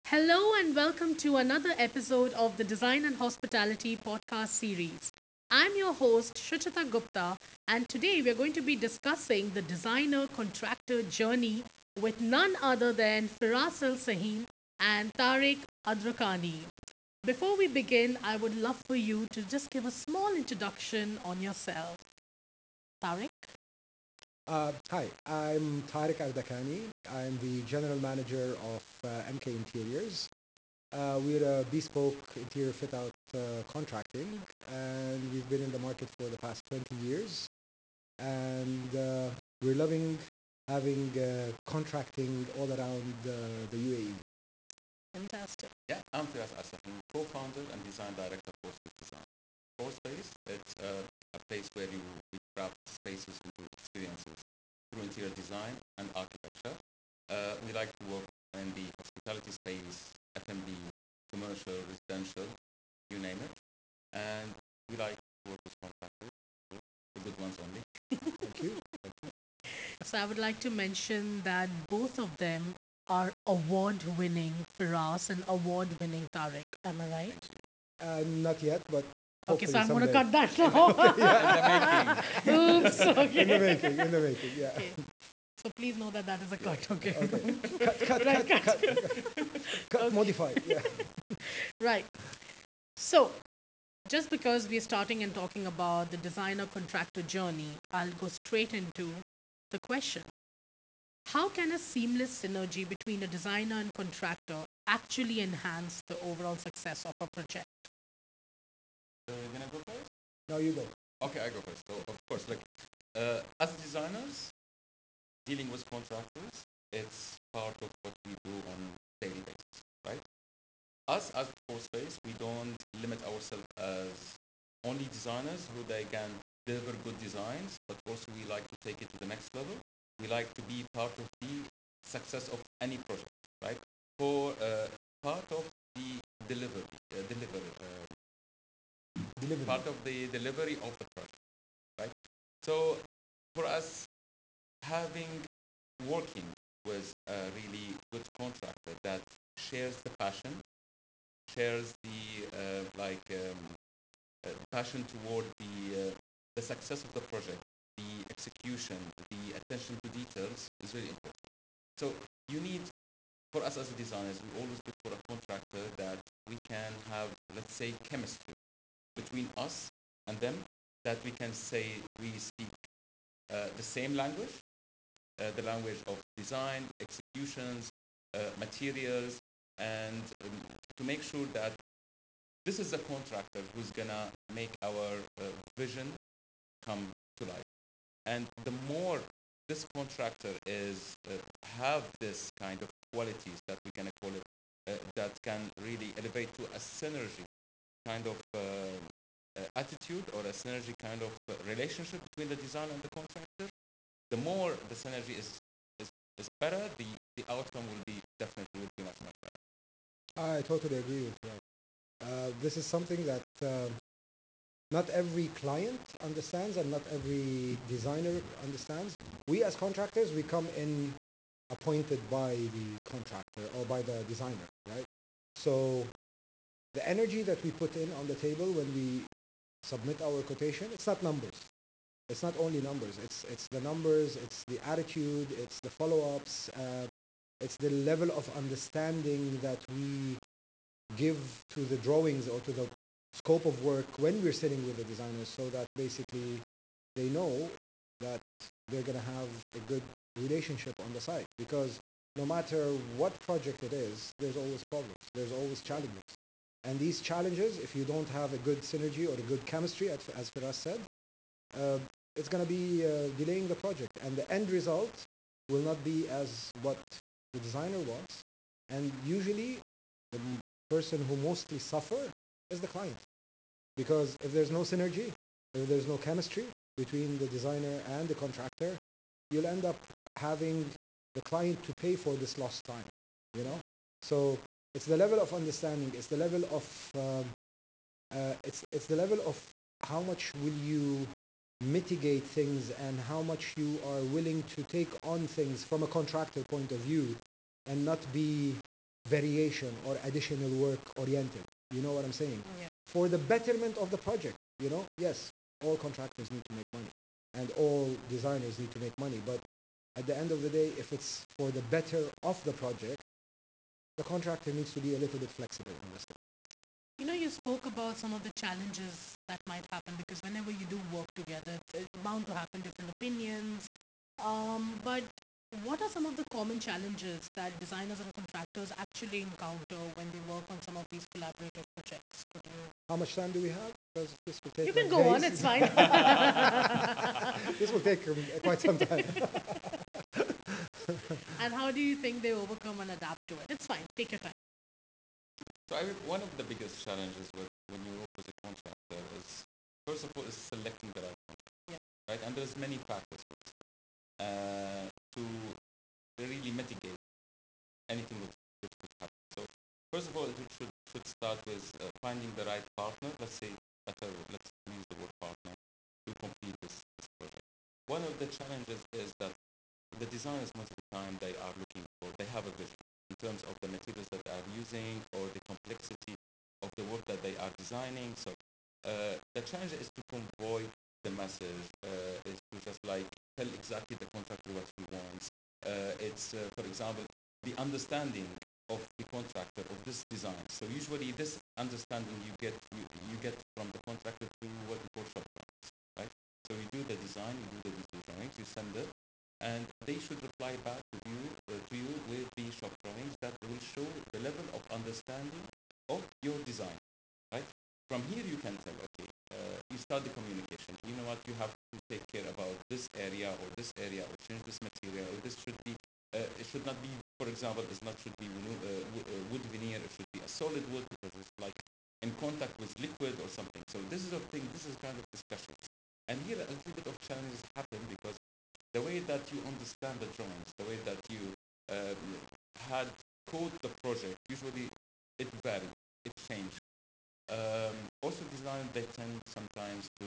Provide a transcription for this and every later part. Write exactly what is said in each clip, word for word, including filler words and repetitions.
Hello and welcome to another episode of the Design and Hospitality podcast series. I'm your host, Shuchita Gupta, and today we're going to be discussing the designer contractor journey with none other than Firas Al Sahin and Tariq Adrakani. Before we begin, I would love for you to just give a small introduction on yourself. Tariq? Uh, hi, I'm Tariq Ardakani. I'm the general manager of uh, M K Interiors. Uh, we're a bespoke interior fit out uh, contracting, and we've been in the market for the past twenty years. And uh, we're loving having uh, contracting all around uh, the U A E. Fantastic. Yeah, I'm Firas Asahin, co-founder and design director of Force Design. Force Space, it's uh, a place where you we craft spaces into experiences through interior design and architecture. Uh, we like to work in the hospitality space, F and B, commercial, residential, you name it. And we like to work with contractors, the good ones only. Thank you. So I would like to mention that both of them are award-winning Firas and award-winning Tariq. Am I right? Uh, not yet, but Okay, so hopefully I'm going to someday. cut that now. In the making. Oops. In the Okay. making, in the making, yeah. Okay. So please know that that is a cut. Okay. Okay. Cut, cut, Right, cut, cut. cut, cut, modify. Yeah. Right. So just because we're starting and talking about the designer contractor journey, I'll go straight into the question. How can a seamless synergy between a designer and contractor actually enhance the overall success of a project? Uh, gonna go first? Now you go. Okay, I go first. So, of course, like, uh, as designers, dealing with contractors, it's part of what we do on daily basis, right? Us as for space, we don't limit ourselves as only designers who they can deliver good designs, but also we like to take it to the next level. We like to be part of the success of any project, right? For uh, part of the delivery, uh, delivery, uh, Delivery. part of the delivery of the project, right? So for us, having working with a really good contractor that shares the passion, shares the uh, like um, uh, passion toward the uh, the success of the project, the execution, the attention to details is very important. So you need, for us as designers, we always look for a contractor that we can have, let's say, chemistry between us and them, that we can say we speak uh, the same language, uh, the language of design, executions, uh, materials, and um, to make sure that this is a contractor who's gonna make our uh, vision come to life. And the more this contractor is uh, have this kind of qualities that we can call it, uh, that can really elevate to a synergy kind of uh, uh, attitude or a synergy kind of uh, relationship between the designer and the contractor, the more the synergy is is, is better, the, the outcome will be definitely will be much much better. I totally agree with you. Uh, this is something that uh, not every client understands and not every designer understands. We as contractors, we come in appointed by the contractor or by the designer, right? So the energy that we put in on the table when we submit our quotation, it's not numbers. It's not only numbers. It's it's the numbers. It's the attitude. It's the follow-ups. Uh, it's the level of understanding that we give to the drawings or to the scope of work when we're sitting with the designers, so that basically they know that they're going to have a good relationship on the site, because no matter what project it is, there's always problems, there's always challenges, and these challenges, if you don't have a good synergy or a good chemistry, as Firas said, uh, it's going to be uh, delaying the project, and the end result will not be as what the designer wants, and usually the person who mostly suffer is the client, because if there's no synergy, if there's no chemistry between the designer and the contractor, you'll end up having the client to pay for this lost time, you know? So it's the level of understanding, it's the level of, um, uh, it's, it's the level of how much will you mitigate things and how much you are willing to take on things from a contractor point of view and not be variation or additional work oriented. You know what I'm saying? Yeah. For the betterment of the project, you know, yes, all contractors need to make money and all designers need to make money. But at the end of the day, if it's for the better of the project, the contractor needs to be a little bit flexible on this. You know, you spoke about some of the challenges that might happen because whenever you do work together, it's bound to happen different opinions. Um, but what are some of the common challenges that designers and contractors actually encounter when they work on some of these collaborative projects? Could you? How much time do we have? Because this will take You can like go on. days. It's fine. This will take um, quite some time. And how do you think they overcome and adapt to it? It's fine. Take your time. So I, one of the biggest challenges with when you work with a contractor is, first of all, is selecting the right contractor, Yeah. right? And there's many factors uh, to really mitigate anything which, which could happen. So first of all, it should should start with uh, finding the right partner. Let's say, better, let's use the word partner to complete this, this project. One of the challenges is that the designers most of the time they are looking for, they have a vision in terms of the materials that they are using or the complexity of the work that they are designing. So uh, the challenge is to convey the message, uh, is to just like tell exactly the contractor what he wants. Uh, it's, uh, for example, the understanding of the contractor of this design. So usually this understanding you get you, you get from the contractor through what we call shop drawings, right? So you do the design, you do the detail drawings, you send it, and they should reply back to you uh, to you with the shop drawings that will show the level of understanding of your design, right? From here you can tell, okay, uh, you start the communication. You know what, you have to take care about this area or this area or change this material or this should be, uh, it should not be, for example, it's not should be uh, wood veneer, it should be a solid wood because it's like in contact with liquid or something. So this is a thing, this is kind of discussions. And here a little bit of challenges happen because the way that you understand the drawings, the way that you uh, had code the project, usually it varies, it changes. Um, also design, they tend sometimes to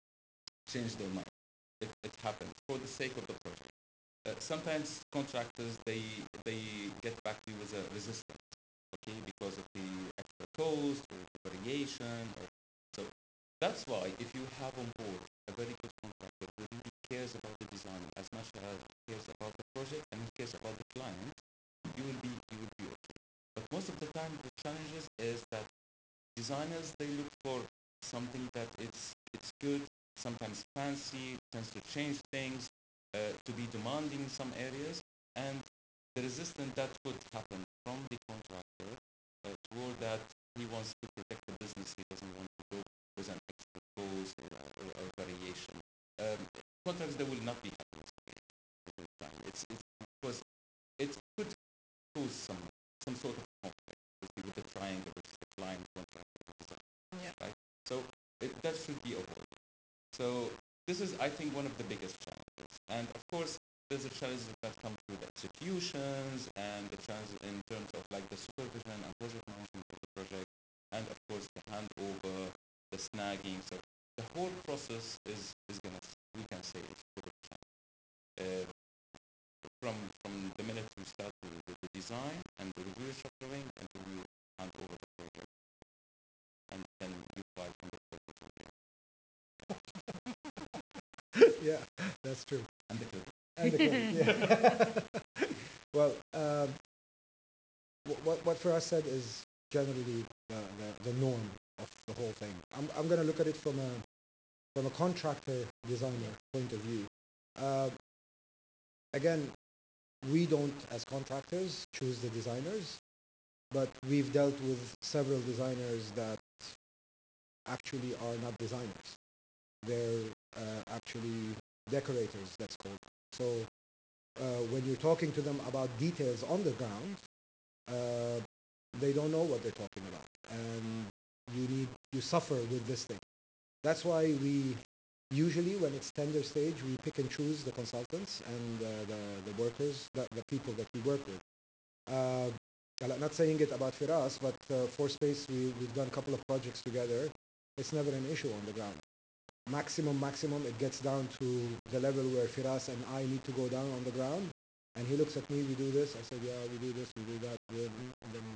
change their mind. It, it happens for the sake of the project. Uh, sometimes contractors, they they get back to you with a resistance, okay, because of the extra cost or the variation. Or, so that's why if you have on board a very good contractor who really cares about the design as much as he cares about the project and he cares about the client, you will be you will be okay. But most of the time, the challenges is that designers they look for something that it's it's good, sometimes fancy, tends to change things, uh, to be demanding in some areas, and the resistance that could happen from the contractor uh, toward that he wants to protect the business, he doesn't want to go with an extra cost or, or, or variation. Um, contracts they will not be happy with it. It's it's because it could cause some some sort of conflict with, with the triangle, which is the client contract design, Yeah. right? So it, that should be avoided. So this is, I think, one of the biggest challenges. And of course, there's a challenge that comes through the executions and the challenge in terms of like the supervision and project management of the project, and of course the handover, the snagging. So the whole process is is gonna, we can say, is full of challenge. Uh, from from the minute you start with, with the design and the review shop drawing until you hand over the project, and then you file on the project from there. Yeah, that's true. And the credit. And the credit, yeah. Well, um, wh- what what Firas said is generally the, the, the norm of the whole thing. I'm I'm going to look at it from a from a contractor designer point of view. Uh, again, we don't as contractors choose the designers, but we've dealt with several designers that actually are not designers. They're uh, actually decorators, that's called. So uh, when you're talking to them about details on the ground, uh, they don't know what they're talking about, and you need you suffer with this thing. That's why we usually, when it's tender stage, we pick and choose the consultants and uh, the the workers, the, the people that we work with. Uh, I'm not saying it about Firas, but uh, for Space, we, we've done a couple of projects together. It's never an issue on the ground. Maximum, maximum, it gets down to the level where Firas and I need to go down on the ground. And he looks at me, we do this. I said, yeah, we do this, we do that. And then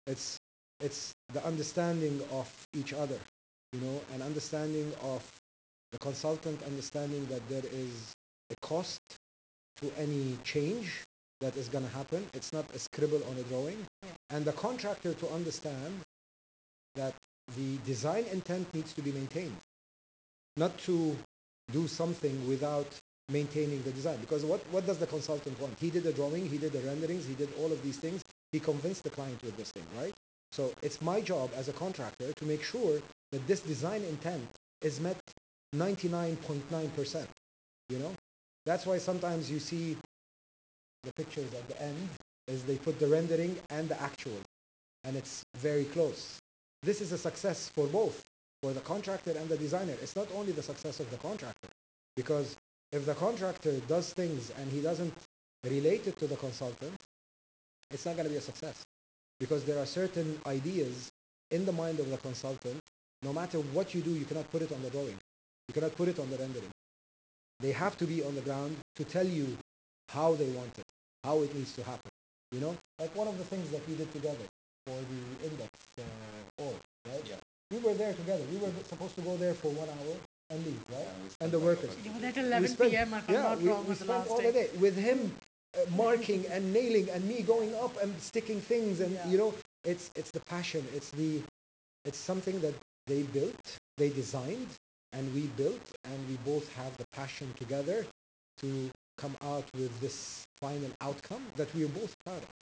It's it's the understanding of each other, you know, and understanding of the consultant understanding that there is a cost to any change that is going to happen. It's not a scribble on a drawing. And the contractor to understand that the design intent needs to be maintained, not to do something without maintaining the design. Because what, what does the consultant want? He did the drawing, he did the renderings, he did all of these things. He convinced the client with this thing, right? So it's my job as a contractor to make sure that this design intent is met ninety-nine point nine percent, you know? That's why sometimes you see the pictures at the end is they put the rendering and the actual, and it's very close. This is a success for both, for the contractor and the designer. It's not only the success of the contractor, because if the contractor does things and he doesn't relate it to the consultant, it's not going to be a success, because there are certain ideas in the mind of the consultant. No matter what you do, you cannot put it on the drawing. You cannot put it on the rendering. They have to be on the ground to tell you how they want it, how it needs to happen. You know, like one of the things that we did together for the index uh, org, right? Yeah. We were there together. We were supposed to go there for one hour and leave, right? Yeah, we And spent the like workers. over- You were there till We eleven spent- p m if I'm yeah, not we, wrong we on the spent last all day. the day with him uh, marking and nailing, and me going up and sticking things, and Yeah. you know, it's it's the passion. It's the it's something that they built, they designed, and we built, and we both have the passion together to come out with this final outcome that we are both proud of.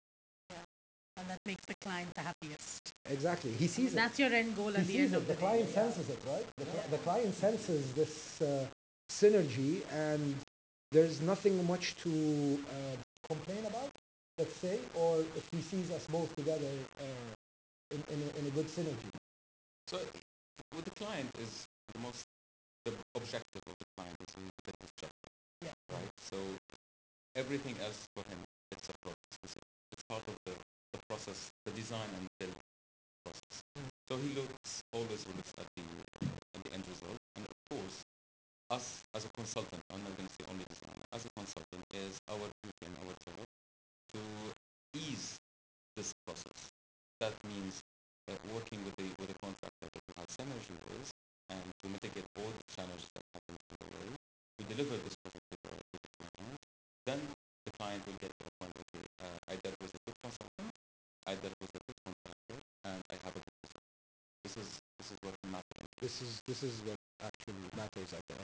And that makes the client the happiest. Exactly. He sees it. That's your end goal He at the sees end it. of The the client day. senses it, right? The, cl- the client senses this uh, synergy, and there's nothing much to uh, complain about, let's say, or if he sees us both together uh, in, in, a, in a good synergy. So with the client is the most the objective of the client is to get his job, Yeah. right? So everything else for him, it's a process. It's, it's part of the, the process, the design and build process. So he looks always looks at the at the end result, and of course, us as a consultant, I'm not going to say only designer, as a consultant, is our duty and our job to ease this process. That means uh, working with the with the contractor that we have synergy with, and to mitigate all the challenges that happen on the way, to deliver this project to the, to the client. Then the client will get to a point where uh, either was a good consultant, either was a good contractor, and I have a good result. This is this is what matters. This is this is what actually matters at the end.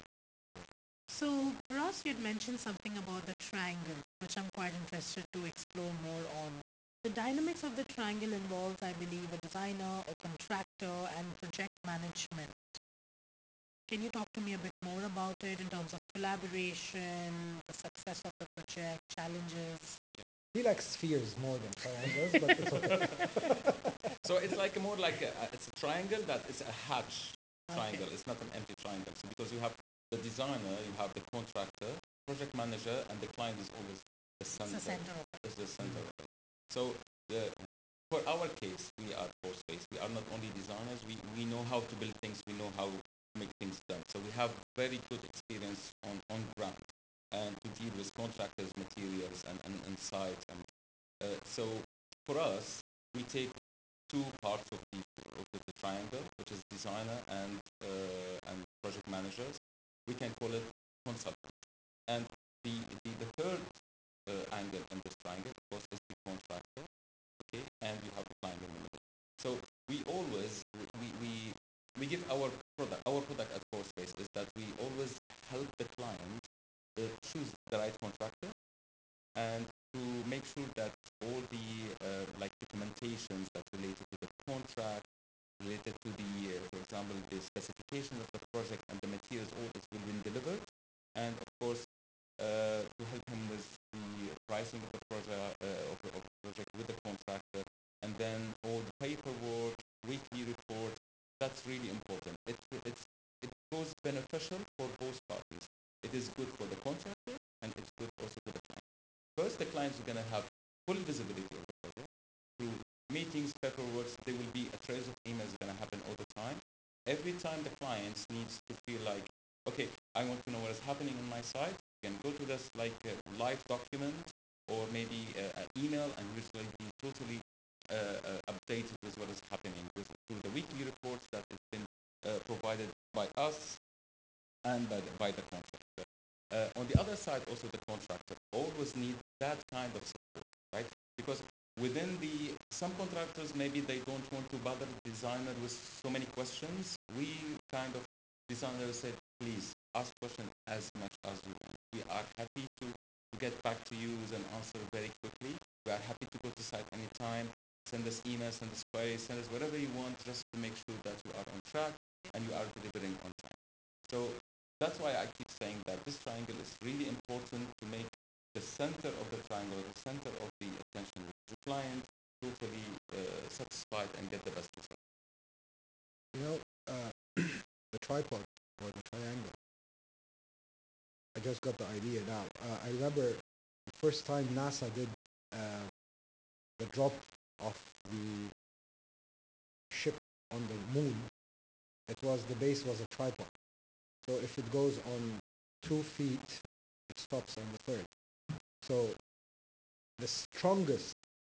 So, Ross, you had mentioned something about the triangle, which I'm quite interested to explore more on. The dynamics of the triangle involves, I believe, a designer, a contractor, and project management. Can you talk to me a bit more about it in terms of collaboration, the success of the project, challenges? He likes spheres more than triangles, but it's okay. So it's like a more like a, it's a triangle that is a hatch triangle. Okay. It's not an empty triangle. So because you have the designer, you have the contractor, project manager, and the client is always the It's center. the center of it. Is the center of it. So the, for our case, we are Force-Face. We are not only designers. We we know how to build things. We know how to make things done. So we have very good experience on on ground and to deal with contractors, materials, and and, and sites. And uh, so for us, we take two parts of the of the, the triangle, which is designer and uh, and project managers. We can call it consultant. And the the, the third uh, angle in this triangle, of course, is the contractor. Okay, and you have the client in the middle. So we always we we we give our product. Our product at Force-Face is that we always help the client uh, choose the right contractor and to make sure that all the uh, like documentations that related to the contract, related to the, uh, for example, the specification of the project and the materials, all this will be delivered, and of course uh, to help him with the pricing of the project, uh, of, the, of the project with the contractor, and then all the paperwork, weekly report. That's really important. It it's it goes beneficial for both parties. It is good for the contractor and it's good also for the client. First, the clients are going to have full visibility of the project through meetings, paperwork. There will be a trace of emails going to happen all the time. Every time the clients needs to feel like, okay, I want to know what is happening on my side, you can go to this like uh, live document or maybe uh, an email, and usually be totally uh, uh, updated with what is happening with through the weekly reports that has been uh, provided by us and by the, by the contractor. Uh, on the other side, also the contractor always need that kind of support, right? Because within the some contractors maybe they don't want to bother the designer with so many questions. We kind of designers said, please ask questions as much as you want. We are happy to, to get back to you with an answer very quickly. We are happy to go to site anytime. Send us emails, send us queries, send us whatever you want, just to make sure that you are on track and you are delivering on time. So that's why I keep saying that this triangle is really important to make the center of the triangle, the center of the attention of the client, totally uh, satisfied and get the best result. You know, uh, the tripod or the triangle. I just got the idea now. Uh, I remember the first time NASA did uh, the drop of the ship on the moon. It was the base was a tripod. So if it goes on two feet, it stops on the third. So the strongest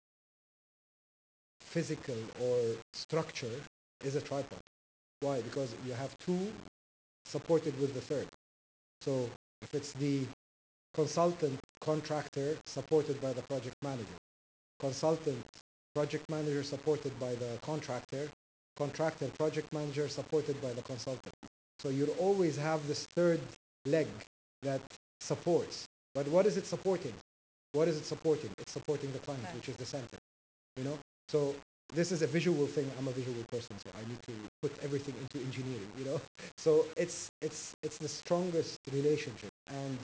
physical or structure is a tripod. Why? Because you have two supported with the third. So if it's the consultant contractor supported by the project manager, consultant project manager supported by the contractor, contractor project manager supported by the consultant. So you'll always have this third leg that supports. But what is it supporting? What is it supporting? It's supporting the client, which is the center. You know? So this is a visual thing. I'm a visual person, so I need to put everything into engineering, you know? So it's it's it's the strongest relationship. And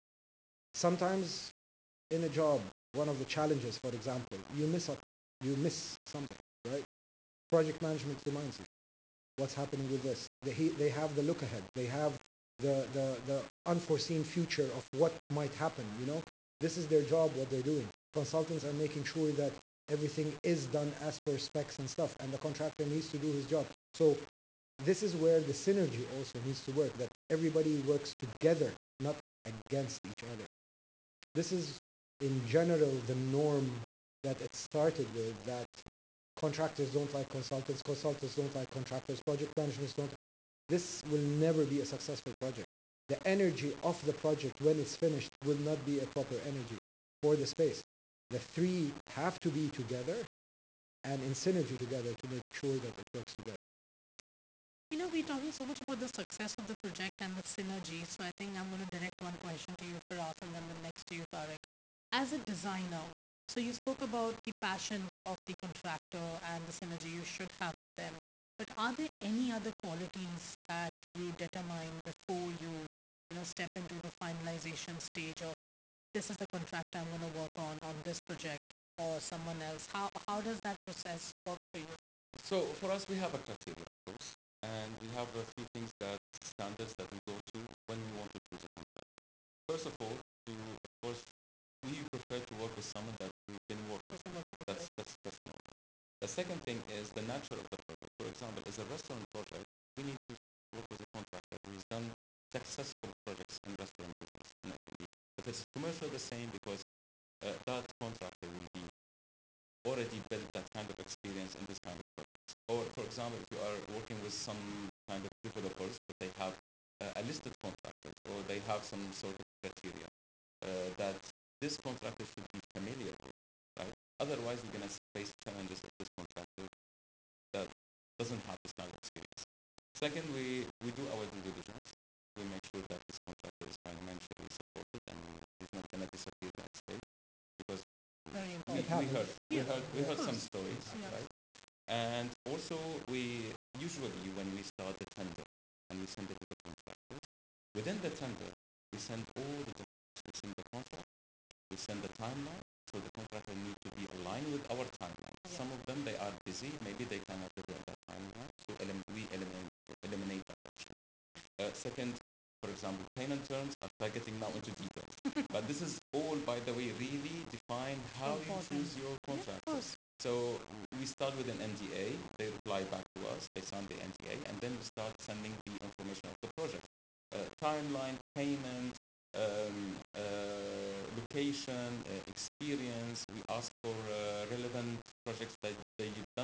sometimes in a job, one of the challenges, for example, you miss up you miss something, right? Project management reminds you what's happening with this. They they have the look ahead. They have the, the, the unforeseen future of what might happen, you know? This is their job, what they're doing. Consultants are making sure that everything is done as per specs and stuff, and the contractor needs to do his job. So this is where the synergy also needs to work, that everybody works together, not against each other. This is, in general, the norm that it started with, that contractors don't like consultants, consultants don't like contractors, project managers don't. This will never be a successful project. The energy of the project when it's finished will not be a proper energy for the space. The three have to be together and in synergy together to make sure that it works together. You know, we're talking so much about the success of the project and the synergy, so I think I'm going to direct one question to you, Firas, and then the next to you, Tariq. As a designer, so you spoke about the passion of the contractor and the synergy you should have with them. But are there any other qualities that you determine before you, you know, step into the finalization stage of this is the contract I'm going to work on on this project or someone else? How how does that process work for you? So for us, we have a criteria, of course, and we have a few things that standards that we go to when we want to choose a contract. First of all, to of course, we prefer to work with someone that we can work with. That's that's that's normal. The second thing is the nature of the project. For example, as a restaurant project, we need to work with a contractor who has done successful projects in restaurant business. in Italy. If it's commercial, the same, because uh, that contractor will be already built that kind of experience in this kind of projects. Or, for example, if you are working with some kind of developers, but they have uh, a listed contractors, or they have some sort of criteria uh, that this contractor should be familiar with, right? Otherwise, you're going to face challenges of this contractor that doesn't have this kind of experience. Second, we, we do our due diligence. We make sure that this contractor is financially supported and he's not going to disappear that stage, because Very we, important. we heard we Yeah, heard we of heard some course. stories, Yeah. right? And also, we usually when we start the tender and we send it to the contractors, within the tender we send all the documents. We send the contract, we send the timeline, so the contractor needs to be aligned with our timeline. Yeah. Some of them they are busy, maybe they cannot deliver that timeline, so elim- we eliminate eliminate that option. Uh, second, for example, payment terms. I'm getting now into details, but this is all, by the way, really define how you Important. choose your Yeah, of contract. course. So we start with an N D A. They reply back to us. They sign the N D A, and then we start sending the information of the project, uh, timeline, payment, um, uh, location, uh, experience. We ask for uh, relevant projects that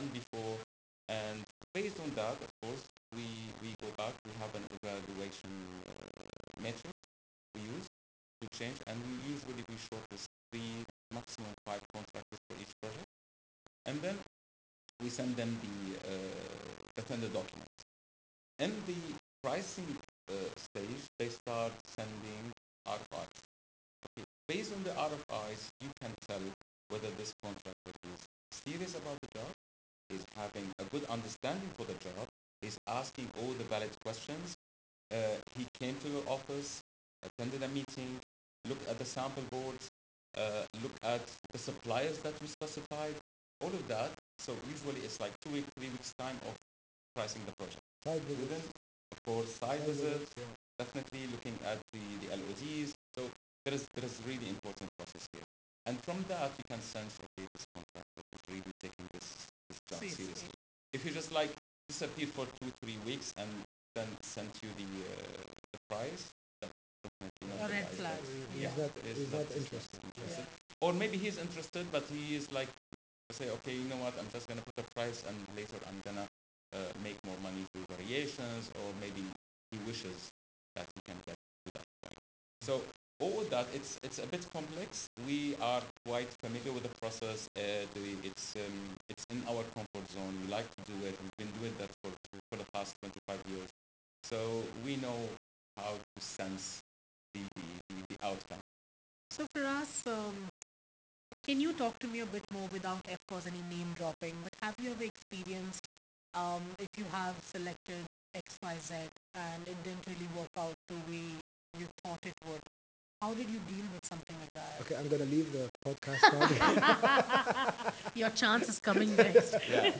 done before. And based on that, of course, we, we go back, we have an evaluation uh, metric we use to change, and we usually we shortlist three, maximum five contractors for each project. And then we send them the, uh, the tender document. In the pricing uh, stage, they start sending R F Is. Okay. Based on the R F Is, you can tell whether this contractor is serious about the job, is having a good understanding for the job, is asking all the valid questions. Uh, he came to your office, attended a meeting, looked at the sample boards, uh, looked at the suppliers that we specified, all of that. So usually it's like two weeks, three weeks time of pricing the project. Side visits. Within, of course, side Side visits, visits, yeah. definitely looking at the, the L O Ds. So there is there is really important process here. And from that you can sense, okay, this contractor is really taking this, this job Seriously. seriously. If you just like disappear for two, three weeks and then send you the uh, the price, that's definitely not A the red guy flag. that- Yeah. He's not, is he's not interested. interested. Or maybe he's interested, but he is like, say, okay, you know what, I'm just gonna put a price, and later I'm gonna uh, make more money through variations, or maybe he wishes that he can get to that point. So all of that, it's it's a bit complex. We are quite familiar with the process. Uh, the, it's um, it's in our comfort zone. We like to do it. We've been doing that for for the past twenty-five years. So we know how to sense the the, the outcome. So for us, um, can you talk to me a bit more without, of course, any name dropping? But have you ever experienced um, if you have selected X Y Z and it didn't really work out the way you thought it would? How did you deal with something like that? Okay, I'm gonna leave the podcast now. Your chance is coming next. Yeah.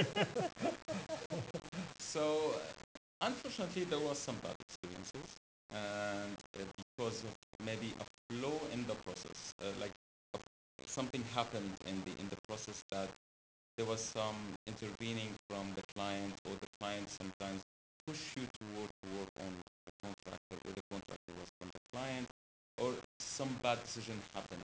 So, uh, unfortunately, there was some bad experiences, and uh, because of maybe a flaw in the process, uh, like uh, something happened in the in the process that there was some intervening from the client, or the client sometimes push you to work to work on the contractor, or the contractor was from the client, or some bad decision happened.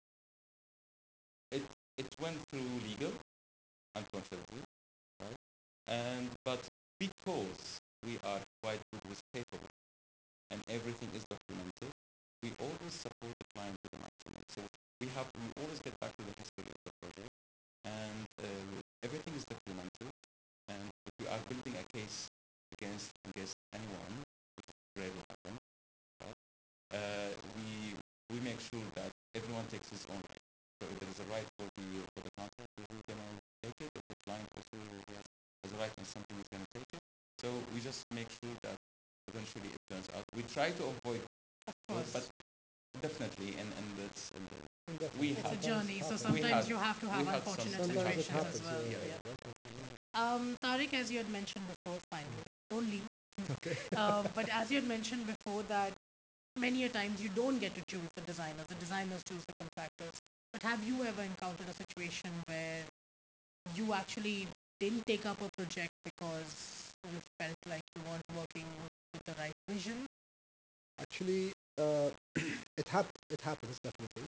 It it went through legal, unfortunately, right? And but because we are quite good with paperwork and everything is documented, we always support the client to the maximum. So we have we always get back to the history of the project, and uh, everything is documented. And if we are building a case against against anyone, which rarely happens, right? Uh, we we make sure that everyone takes his own right. So if there is a right for the for the contractor, who's gonna take it. If the client also has, has a right on something, he's gonna take it. So we just make sure that eventually it turns out. We try to avoid, Of those, course. but definitely, and and that's and the, Definitely. we It's a have journey, so Happens. We sometimes had- you have to have we had some- unfortunate Sometimes it situations happens. as well. yeah, Yeah. yeah, definitely. Um, Tariq, as you had mentioned before, finally, don't leave. Okay. Uh, but as you had mentioned before, that many a times you don't get to choose the designers. The designers choose the contractors. But have you ever encountered a situation where you actually didn't take up a project because you felt like you weren't working with the right vision? Actually, uh, it hap- it happens definitely,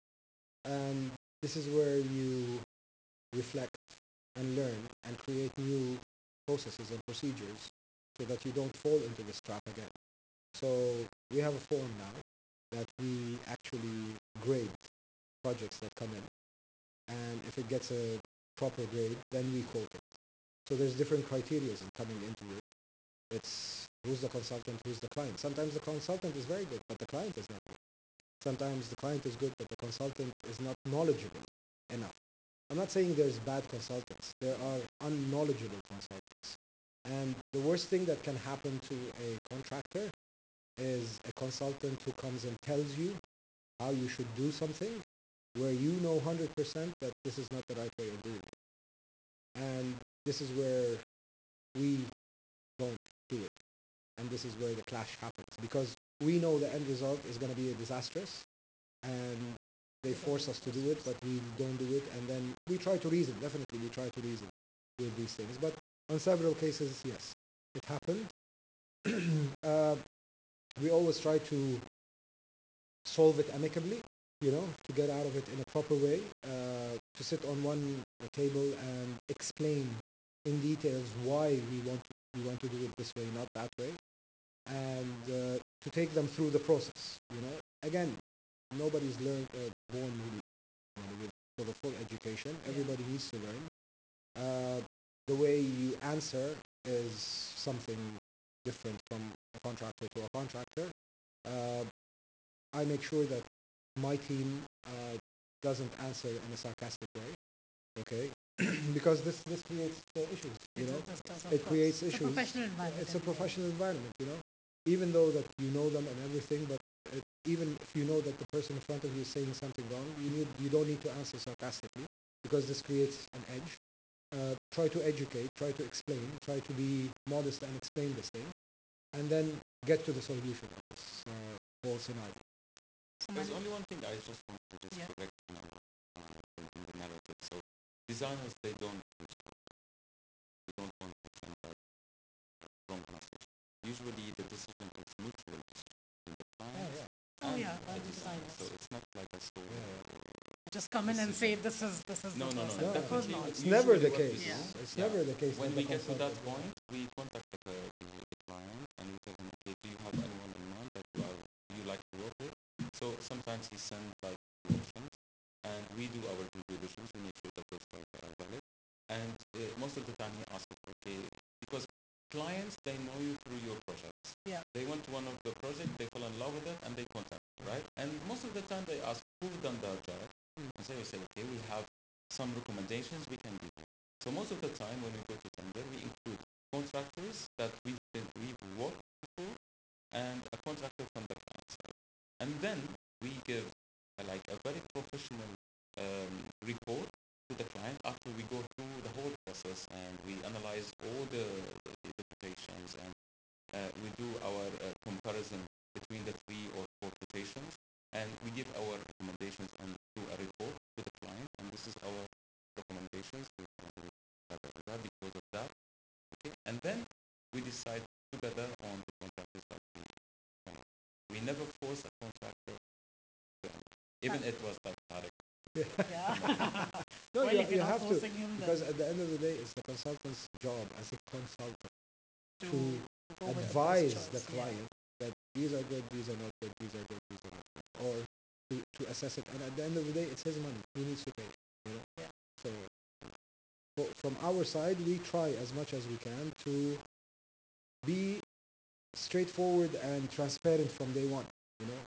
and this is where you reflect and learn and create new processes and procedures so that you don't fall into this trap again. So we have a form now that we actually grade projects that come in, and if it gets a proper grade, then we quote it. So there's different criteria in coming into it. It's who's the consultant, who's the client. Sometimes the consultant is very good, but the client is not good. Sometimes the client is good, but the consultant is not knowledgeable enough. I'm not saying there's bad consultants. There are unknowledgeable consultants. And the worst thing that can happen to a contractor is a consultant who comes and tells you how you should do something where you know one hundred percent that this is not the right way of doing it. And this is where we don't do it. And this is where the clash happens because we know the end result is going to be a disastrous, and they force us to do it, but we don't do it, and then we try to reason. Definitely, we try to reason with these things. But on several cases, yes, it happened. uh, we always try to solve it amicably, you know, to get out of it in a proper way, uh, to sit on one table and explain in details why we want to, we want to do it this way, not that way, and uh, to take them through the process. You know, again, nobody's learned uh, born with, you know, with for the full education. Everybody needs to learn. Uh, the way you answer is something different from a contractor to a contractor. Uh, I make sure that my team uh, doesn't answer in a sarcastic way, okay? Because this this creates uh, issues, you It know. does, does, of It course. creates It's a issues. professional environment. It's a anyway. professional environment, you know. Even though that you know them and everything, but it, even if you know that the person in front of you is saying something wrong, you need you don't need to answer sarcastically because this creates an edge. Uh, try to educate, try to explain, try to be modest and explain this thing, and then get to the solution of this uh, whole scenario. There's only one thing I just want to just Yeah. correct now, uh, in the narrative. So designers, they don't they don't want to send out wrong message. Usually the decision is mutual between the client yeah. Oh, and yeah, the and the designer. designers. So it's not like a solo. Just come in and say decision. this is this is No, the no, no, person. no. No, Of course Definitely, not. It's usually never the what we case. do, Yeah. It's yeah, never the case. when that we the get to that consultant- point, we contact the, the, the client and we tell him, okay, do you have anyone in mind that you are you like to work with? So sometimes he sends like options, and we do our due diligence. We make sure that those are are valid, and uh, most of the time he asks us, okay, because clients, they know you through your projects. Yeah. They went to one of the projects, they fell in love with it, and they contact you, right? And most of the time they ask who've done that job, and so we say, okay, we have some recommendations we can give you. So most of the time when we go to tender, we include contractors that we've been, we've worked before, and a contractor from the client side. And then we give uh, like a very professional um, report to the client after we go through the whole process and we analyze all the, the, the quotations, and uh, we do our uh, comparison between the three or four quotations, and we give our recommendations and do a report to the client, and this is our recommendations we can do blah, blah, blah, because of that. Okay? And then we decide together on the contractors that we want. We never force a contractor to enter. Even it was like Tarek. Yeah. No, Well, you, if you're you not have to, forcing him, then because at the end of the day, it's the consultant's job as a consultant to, to go with the best advise choice, the yeah. client that these are good, these are not good, these are good, these are not good, or to, to assess it. And at the end of the day, it's his money. He needs to pay it, you know? Yeah. So fo- from our side, we try as much as we can to be straightforward and transparent from day one, you know?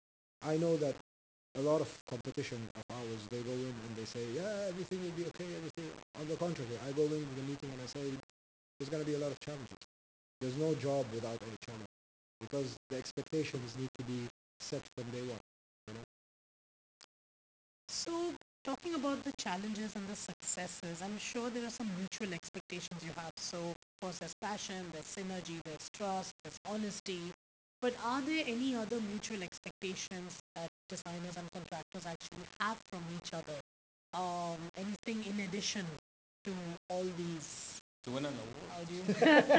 I know that a lot of competition of ours, they go in and they say, yeah, everything will be okay, everything. On the contrary, I go into the meeting and I say, there's going to be a lot of challenges. There's no job without any challenge, because the expectations need to be set from day one. You know? So, talking about the challenges and the successes, I'm sure there are some mutual expectations you have. So, of course, there's passion, there's synergy, there's trust, there's honesty. But are there any other mutual expectations that designers and contractors actually have from each other? Um, anything in addition to all these? To win an award. How do you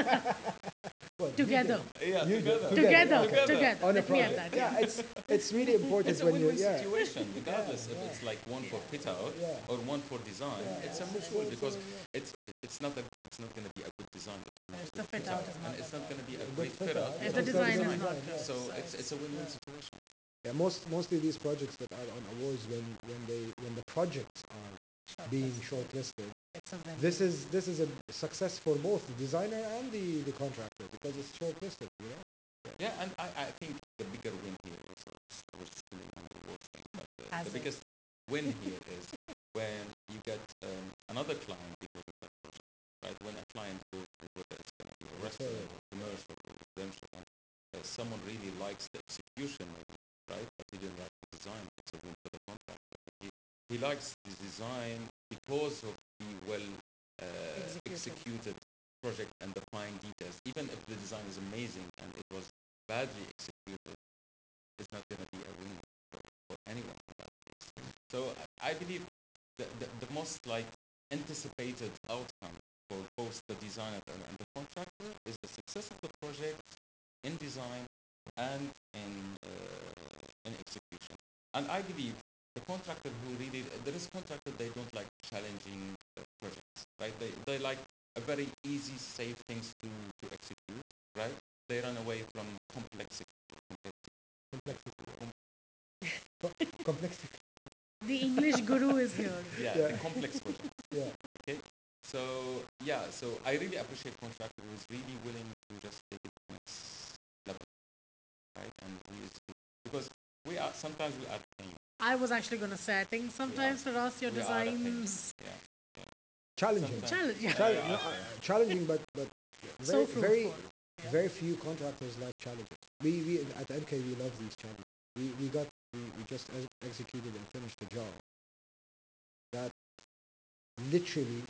Well, together? Yeah, You do. together. Together, okay. together. On a Let me add project. that. Yeah, it's it's really important It's a when you win-win yeah. situation, regardless Yeah, if yeah. it's like one for fit out Yeah. or one for design. Yeah, It's a yeah. mutual So- because so, yeah. it's it's not a it's not going to be a good design. If it's not If a the good fit fit out out, is and not it's that not going to be a Good great fit fit out. out. If It's the not design good is not good. So so it's it's a win-win yeah. situation. Yeah, most mostly these projects that are on awards, when when they when the projects are being shortlisted, It's a win. this is this is a success for both the designer and the, the contractor, because it's shortlisted, you know. Yeah, and I, I think the bigger win here is I was feeling on the worst thing, but the, Has the it? biggest win here is when you get um, another client because of that project, right? When a client goes to whether it's going to be a restaurant or commercial or residential, and uh, someone really likes the execution, maybe, right? But he didn't like the design. It's a win for the contractor. He, he likes the design because of the well uh, Executed. executed project and the fine details. Even if the design is amazing and it was badly executed, it's not going to be a win for, for anyone in that case. So I I believe the, the, the most like anticipated outcome for both the designer and, and the contractor is the success of the project in design and in uh, in execution. And I believe the contractor who really there is contractor they don't like challenging uh, projects, right? They they like a very easy, safe things to, to execute, right? They run away from complexity. Complexity. Co- complexity. The English guru is here. Yeah, Yeah. the complex project. Yeah. Okay. So yeah, so I really appreciate contractor who's really willing to just take it to the next level, right? And he is because we are sometimes we are pain. I was actually going to say, I think sometimes for us, your We are a pain. designs Yeah. Yeah. Challenging. Sometimes- challenge. Yeah. Challenge, Yeah, no, yeah. uh, challenging, but but So very very fruitful. Yeah. very few contractors like challenges. We we at M K we love these challenges. We we got we, we just ex- executed and finished a job that literally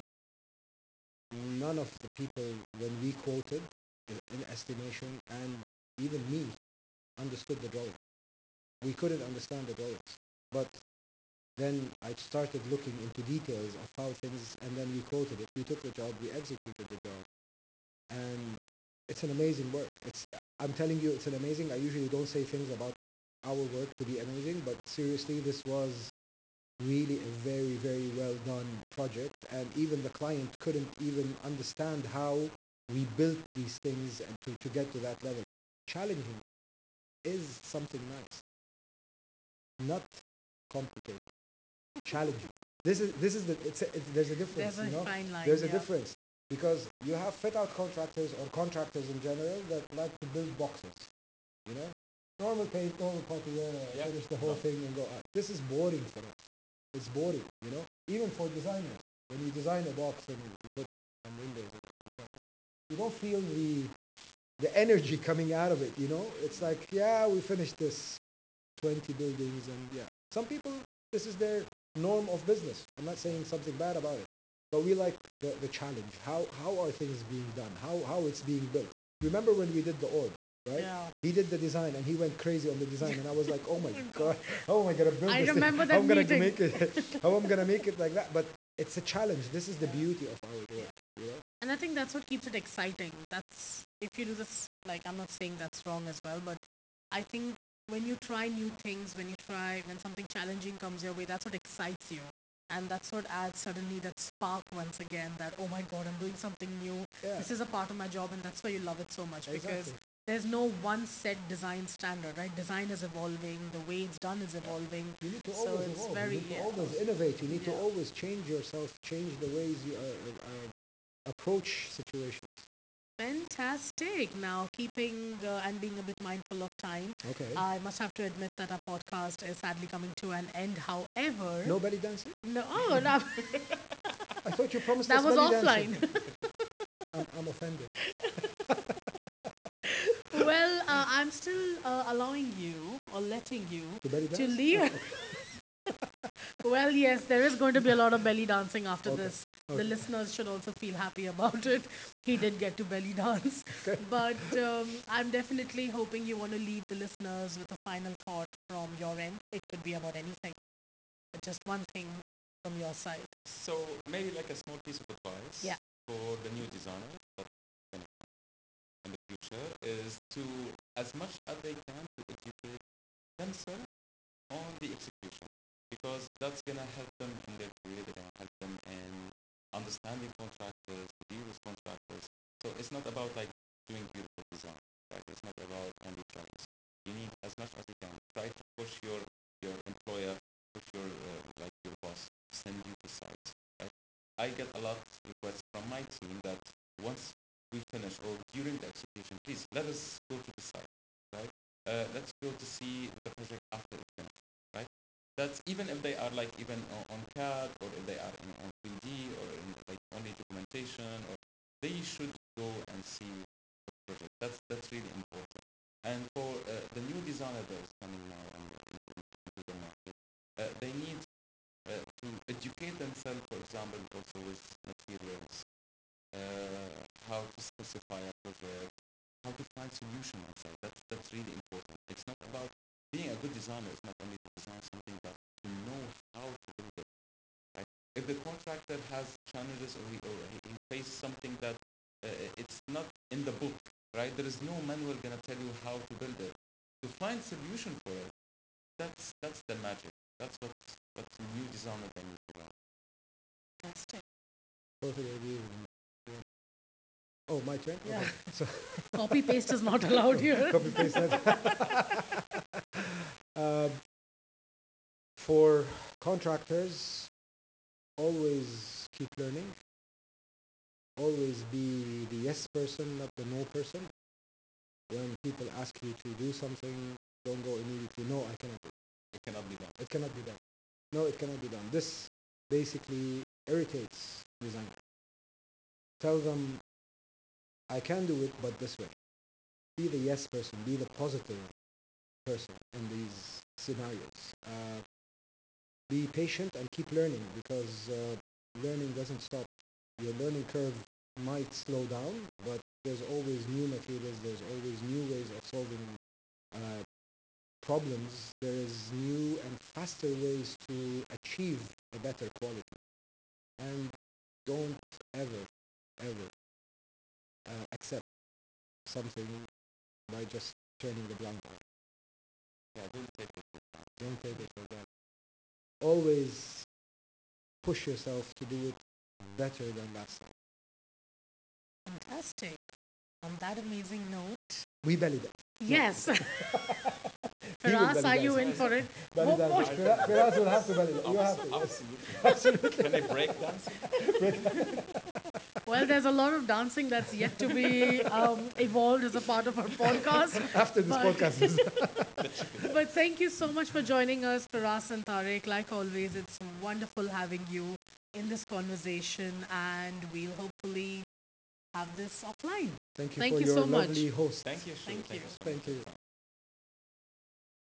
none of the people when we quoted i- in estimation and even me understood the drawing. We couldn't understand the drawings, but then I started looking into details of how things, and then we quoted it. We took the job, we executed the job, and it's an amazing work. It's I'm telling you, it's an amazing. I usually don't say things about our work to be amazing, but seriously, this was really a very, very well done project, and even the client couldn't even understand how we built these things and to, to get to that level. Challenging is something nice, not complicated. Challenging. This is this is the it's, a, it's there's a difference. There's a you know? fine line. There's a yeah. difference because you have fit out contractors or contractors in general that like to build boxes. You know, normal paint, normal pottery, uh, Yeah. finish the whole No. thing and go out. This is boring for us. It's boring, you know. Even for designers, when you design a box and you put some windows, you don't feel the the energy coming out of it. You know, it's like yeah, we finished this twenty buildings and yeah. Some people, this is their norm of business. I'm not saying something bad about it, but we like the, the challenge. How how are things being done? How how it's being built? Remember when we did the orb, right? Yeah. He did the design and he went crazy on the design, and I was like, oh my god, how am I gonna build I this remember thing? that How am gonna meeting. make it? How I'm gonna make it like that? But it's a challenge. This is the beauty of our work, you know. And I think that's what keeps it exciting. That's if you do this, like I'm not saying that's wrong as well, but I think when you try new things, when you try, when something challenging comes your way, that's what excites you. And that's what adds suddenly that spark once again that, oh my God, I'm doing something new. Yeah. This is a part of my job, and that's why you love it so much because Exactly. there's no one set design standard, right? Design is evolving, the way it's done is evolving. You need to So always it's evolve. very, you need to yeah. always innovate. You need to Yeah. always change yourself, change the ways you uh, uh, approach situations. Fantastic. Now, keeping uh, and being a bit mindful of time, Okay. I must have to admit that our podcast is sadly coming to an end. However, No belly dancing? no, oh, no, I thought you promised that us was belly offline. dancing. I'm, I'm offended. Well, uh, I'm still uh, allowing you or letting you To belly to dance? leave. Well, yes, there is going to be a lot of belly dancing after Okay, this. The okay. listeners should also feel happy about it. He did get to belly dance. Okay. But um, I'm definitely hoping you want to leave the listeners with a final thought from your end. It could be about anything, but just one thing from your side. So maybe like a small piece of advice Yeah. for the new designer that in the future is to, as much as they can, to educate themselves on the execution because that's gonna help them in their career. They're gonna help them in understanding contractors, deal with contractors. So it's not about like doing beautiful design, right? It's not about only drawings. You need as much as you can. Try to push your your employer, push your uh, like your boss, send you to site. Right? I get a lot of requests from my team that once we finish or during the execution, please let us go to the site, right? Uh, let's go to see the project after it's finished, right? That's even if they are like even on, on C A D or if they are in, on three D or in like only documentation, or they should go and see the project. That's that's really important. And for uh, the new designer that is coming now and into the market, uh, they need uh, to educate themselves, for example, also with materials, uh, how to specify a project, how to find solution outside. That's that's really important. It's not about being a good designer. It's not only to design something, but to know how to build it. Right? If the contractor has challenges or he, or he faces something that uh, it's not in the book, right? There is no manual gonna tell you how to build it. To find solution for it, that's that's the magic. That's what what the new designer they need to learn. Fantastic. Totally agree with you. Oh, my turn? Yeah. Okay. So Copy paste is not allowed here. copy paste that. uh, for contractors, always keep learning. Always be the yes person, not the no person. When people ask you to do something, don't go immediately, no, I cannot do it. It cannot be done. It cannot be done. No, it cannot be done. This basically irritates designers. Tell them, I can do it, but this way. Be the yes person, be the positive person in these scenarios. Uh, be patient and keep learning, because uh, learning doesn't stop. Your learning curve might slow down, but there's always new materials, there's always new ways of solving uh, problems. There is new and faster ways to achieve a better quality. And don't ever, ever uh, accept something by just turning the blind eye. Yeah, don't take it for granted. Don't take it for granted. Always push yourself to do it better than last time. Fantastic. On that amazing note, We belly dance. yes. He will Firas, belly are you dance. in for it? Belly Hope- dance. Fira- Firas will have to belly dance. You have to. Yes. Absolutely. Can I break dance? Well, there's a lot of dancing that's yet to be um, evolved as a part of our podcast. After this But- podcast is But thank you so much for joining us, Firas and Tariq. Like always, it's wonderful having you in this conversation, and we'll hopefully have this offline. Thank you Thank for you your so much. lovely host. Thank you, Shu. Thank Thank you. you so much. Thank you.